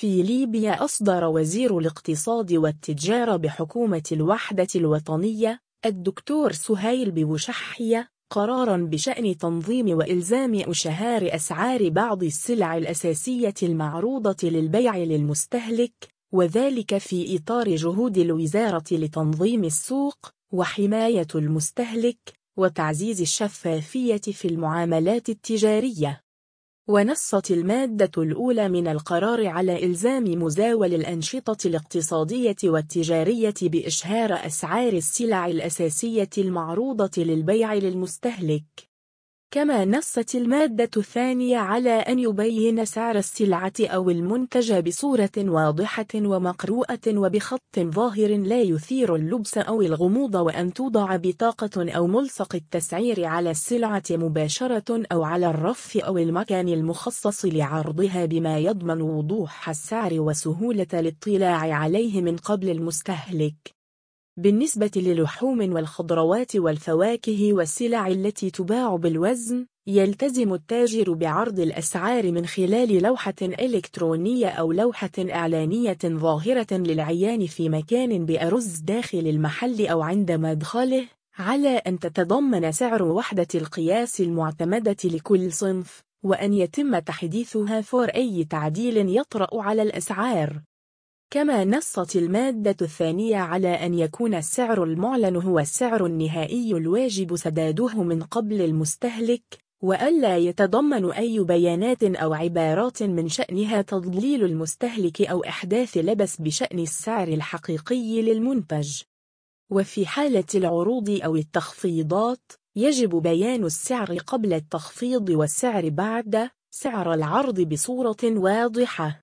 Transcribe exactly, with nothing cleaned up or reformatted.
في ليبيا أصدر وزير الاقتصاد والتجارة بحكومة الوحدة الوطنية الدكتور سهيل بوشحية قراراً بشأن تنظيم وإلزام أشهار أسعار بعض السلع الأساسية المعروضة للبيع للمستهلك، وذلك في إطار جهود الوزارة لتنظيم السوق وحماية المستهلك وتعزيز الشفافية في المعاملات التجارية. ونصت المادة الأولى من القرار على إلزام مزاول الأنشطة الاقتصادية والتجارية بإشهار أسعار السلع الأساسية المعروضة للبيع للمستهلك. كما نصت المادة الثانية على أن يبين سعر السلعة أو المنتج بصورة واضحة ومقروءة وبخط ظاهر لا يثير اللبس أو الغموض، وأن توضع بطاقة أو ملصق التسعير على السلعة مباشرة أو على الرف أو المكان المخصص لعرضها بما يضمن وضوح السعر وسهولة الاطلاع عليه من قبل المستهلك. بالنسبة للحوم والخضروات والفواكه والسلع التي تباع بالوزن، يلتزم التاجر بعرض الأسعار من خلال لوحة إلكترونية أو لوحة إعلانية ظاهرة للعيان في مكان بأرز داخل المحل أو عند مدخله، على أن تتضمن سعر وحدة القياس المعتمدة لكل صنف، وأن يتم تحديثها فور أي تعديل يطرأ على الأسعار. كما نصت المادة الثانية على أن يكون السعر المعلن هو السعر النهائي الواجب سداده من قبل المستهلك، وألا يتضمن أي بيانات أو عبارات من شأنها تضليل المستهلك أو إحداث لبس بشأن السعر الحقيقي للمنتج. وفي حالة العروض أو التخفيضات، يجب بيان السعر قبل التخفيض والسعر بعد سعر العرض بصورة واضحة.